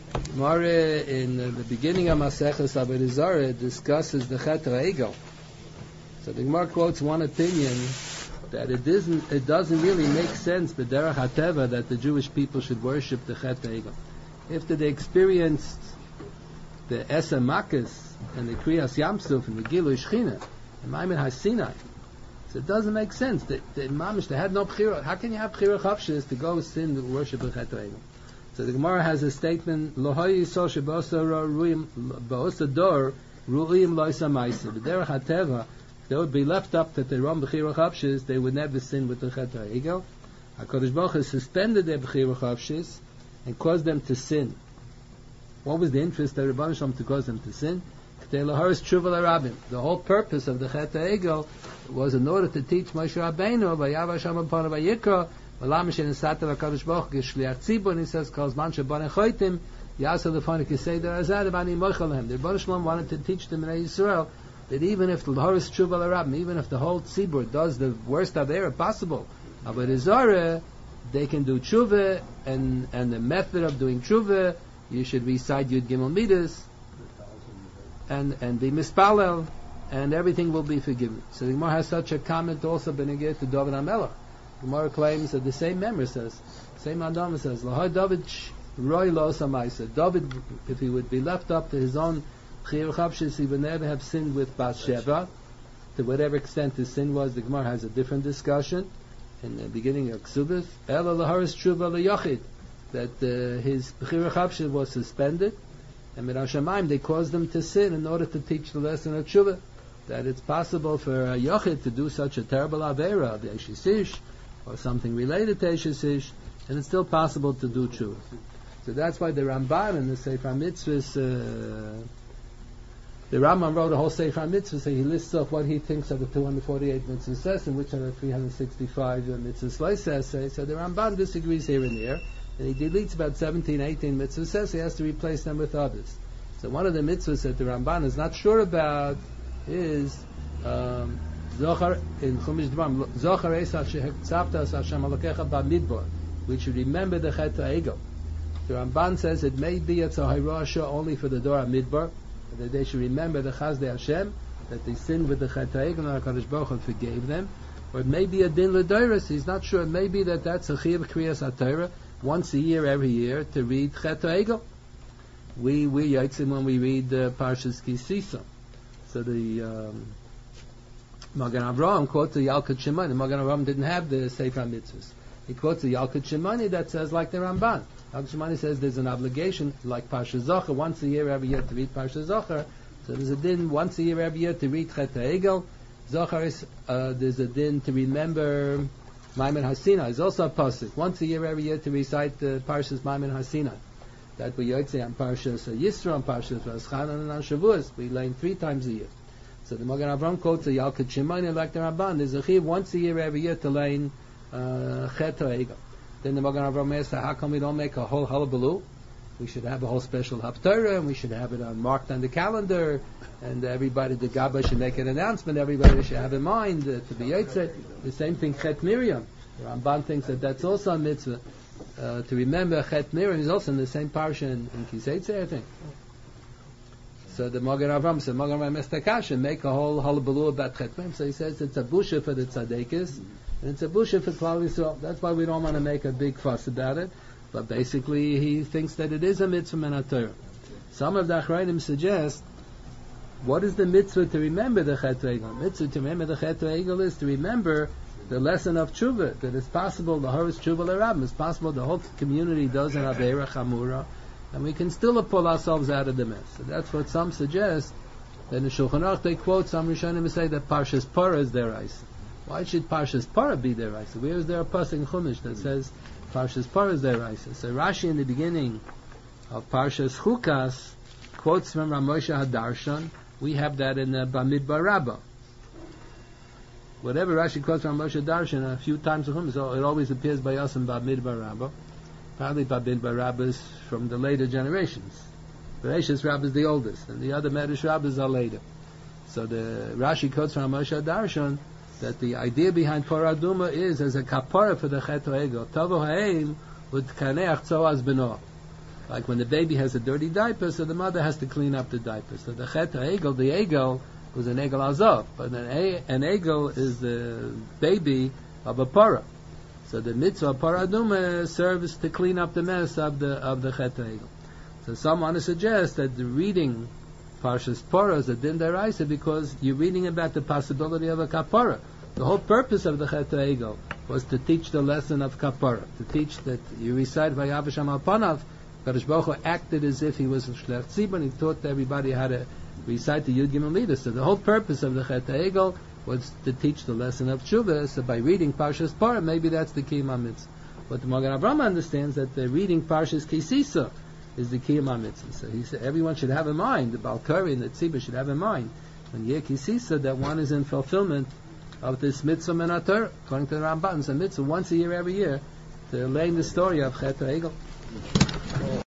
Gemara in the beginning of Maseches Avodah Zarah discusses the Chet HaEgel. So the Gemara quotes one opinion that it doesn't really make sense b'derech hateva that the Jewish people should worship the Chet HaEgel. After they experienced the Esa Makkos and the Kriyas Yamsuf and the Gilui Shechina and Maimon HaSinai, so it doesn't make sense. They had no b'chira. How can you have b'chira chavshis to go sin to worship the Chet HaEgel? So the Gemara has a statement: Lo hayi so shebasa ruim ba'osa dor ruim loisa ma'isa. B'derech hateva, they would be left up that they run b'chira chavshis, they would never sin with the Chet HaEgel. HaKadosh Baruch Hu suspended their b'chira chavshis and caused them to sin. What was the interest of Rebbeinu Shalom to cause them to sin? The whole purpose of the Chet HaEgel was in order to teach Moshe Rabbeinu Vayav Hashem upon Vayikra V'lam Shen Sata VaKadosh Baruch Hu Shliach Tzibur, and he says Kol Zman Shebane Choitim Yasa Lefanik Yisei Derazad V'ani Moichel Lehem. The Rebbeinu Shalom wanted to teach them in Yisrael that even if the L'Horis Tshuva L'Rabim, even if the whole Tzibur does the worst Avera possible, Avodah Zarah, they can do Tshuva, and the method of doing Tshuva, you should recite Yud Gimel Midas and be mispalel, and everything will be forgiven. So the Gemara has such a comment also beneged to David HaMelech. The Gemara claims that the same member says, same Adam says, Lahai David Roy Lo Samaisa. David, if he would be left up to his own Chiyuv Chavshis, he would never have sinned with Bathsheba. To whatever extent his sin was, the Gemara has a different discussion in the beginning of Ksubis. Ela Laharis Tshuva LeYachid, that his Chiyuv Chavshis was suspended, and Midrash Shamayim, they caused them to sin in order to teach the lesson of Tshuva, that it's possible for a Yochid to do such a terrible Avera of Yeshisish, or something related to Yeshisish, and it's still possible to do Tshuva. So that's why the Ramban in the Sefer HaMitzvahs, the Rambam wrote a whole Sefer HaMitzvahs, so he lists off what he thinks of the 248 mitzvahs, and which are the 365 mitzvahs. So the Ramban disagrees here and there, and he deletes about 17, 18 mitzvahs, says he has to replace them with others. So one of the mitzvahs that the Ramban is not sure about is Zohar in Chumash Dvarim, Zohar Esav Shehektzavtas Hashem Alokecha B'Midbar, which should remember the Chet HaEgel. The Ramban says it may be it's a Hayrasha only for the Dor HaMidbar, that they should remember the Chazdei Hashem, that they sinned with the Chet HaEgel and HaKadosh Baruch Hu forgave them. Or it may be a Din L'Doros, he's not sure, it may be that's a Chiyuv Kriyas HaTorah, once a year, every year, to read Chet HaEgel. We Yitzim when we read Parshas Ki Sisa. So the Magen Avraham quotes the Yalkut Shimoni. Magen Avraham didn't have the Sefer HaMitzvahs. He quotes the Yalkut Shimoni that says like the Ramban. Yalkut Shimoni says there's an obligation like Parshas Zohar, once a year, every year to read Parshas Zohar. So there's a din once a year, every year to read Chet HaEgel. Zohar is, there's a din to remember Maimon HaSinai. Is also a pasuk. Once a year, every year to recite the Parshas Maimon HaSinai. That we Yotzei on Parshas Yisro, on Parshas V'aschanan, and on Shavuos. We learn 3 times a year. So the Magen Avraham quotes the Yalkut Shimoni like the Ramban. There's a chiyuv once a year, every year to learn Chet HaEgel. Then the Magen Avraham asks, how come we don't make a whole hullabaloo? We should have a whole special Haftarah, and we should have it marked on the calendar, and everybody, the Gabba should make an announcement, everybody should have in mind to be Yotzei. The same thing, Chet Miriam. The Ramban thinks that that's also a mitzvah. To remember Chet Miriam is also in the same parsha in Kiseitze, I think. So the Magen Avraham said, Magen Avraham Estakasha, make a whole hullabaloo about Chet Miriam. So he says it's a busha for the tzaddikus, and it's a busha for Klal Yisrael. That's why we don't want to make a big fuss about it. But basically, he thinks that it is a mitzvah min haTorah. Some of the Achrayim suggest, what is the mitzvah to remember the Chet HaEgel? Mitzvah to remember the Chet HaEgel is to remember the lesson of tshuva, that it's possible the Horis Tshuva L'Rabim, it's possible the whole community does an Aveira Chamura, and we can still pull ourselves out of the mess. So that's what some suggest. Then in Shulchan Aruch they quote some Rishonim say that Parshas Parah is their Isa. Why should Parshas Parah be their Isa? Where is there a pasuk in Chumash that says Parshas Parah is their Isa? So Rashi in the beginning of Parshas Chukas quotes from Ramosha Hadarshan. We have that in Bamidbar Rabbah. Whatever Rashi quotes from Moshe Darshan a few times in Chumash, so it always appears by us in Bamidbar Rabbah. Probably Bamidbar Rabbah is from the later generations. Bereshis Rabbah is the oldest, and the other Medrash Rabbahs are later. So the Rashi quotes from Moshe Darshan that the idea behind Parah Aduma is as a kapara for the Chet HaEgel. Tavo ha'eim u'tkaneach tzoaz b'noah. Like when the baby has a dirty diaper, so the mother has to clean up the diaper. So the chet ha'egel, the egel, was an egel azov, but an egel is the baby of a parah. So the mitzvah paraduma serves to clean up the mess of the chet ha'egel. So some want to suggest that the reading Parshas Parah is a din deraisa because you're reading about the possibility of a kapara. The whole purpose of the chet ha'egel was to teach the lesson of kapara, to teach that you recite Vayavasham al panav. Kadosh Baruch Hu acted as if he was a Shlech Tzibur, and he taught everybody how to recite the Yud Gimel Midas. So the whole purpose of the Chet HaEgel was to teach the lesson of Tshuva. So by reading Parshas Parah, maybe that's the Kiyum HaMitzvah. But the Magen Avraham understands that the reading Parshas Kisisa is the Kiyum HaMitzvah. So he said everyone should have in mind, the Balkari and the Tzibur should have in mind, when Yeh Kisisa, that one is in fulfillment of this mitzvah menator, according to the Ramban. It's a mitzvah once a year, every year, to learn the story of Chet HaEgel.